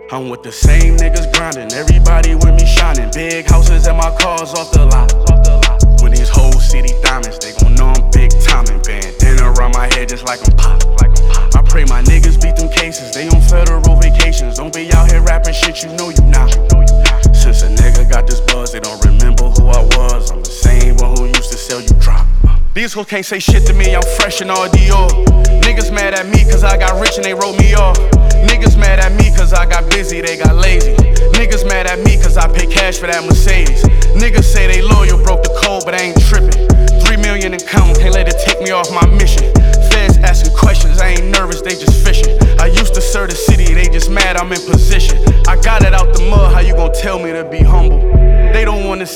I'm with the same niggas grinding, everybody with me shining. Big houses and my cars off the lot. When these whole city diamonds, they gon' know I'm big timing. Bandana around my head just like I'm pop. I pray my niggas beat them cases, they on federal vacations. Don't be out here rapping shit you know you not. Since a nigga got this buzz, they don't remember who I was. I'm the same one who used to sell you drop. These hoes can't say shit to me, I'm fresh in all Dior. Niggas mad at me cause I got rich and they wrote me off. Niggas mad at me cause I got busy, they got lazy. Niggas mad at me cause I pay cash for that Mercedes. Niggas say they loyal, broke the code, but I ain't tripping. 3 million in counting, can't let it take me off my mission. Feds asking questions, I ain't nervous, they just fishing. I used to serve the city, they just mad I'm in position. I got it out the mud, how you gon' tell me to be humble?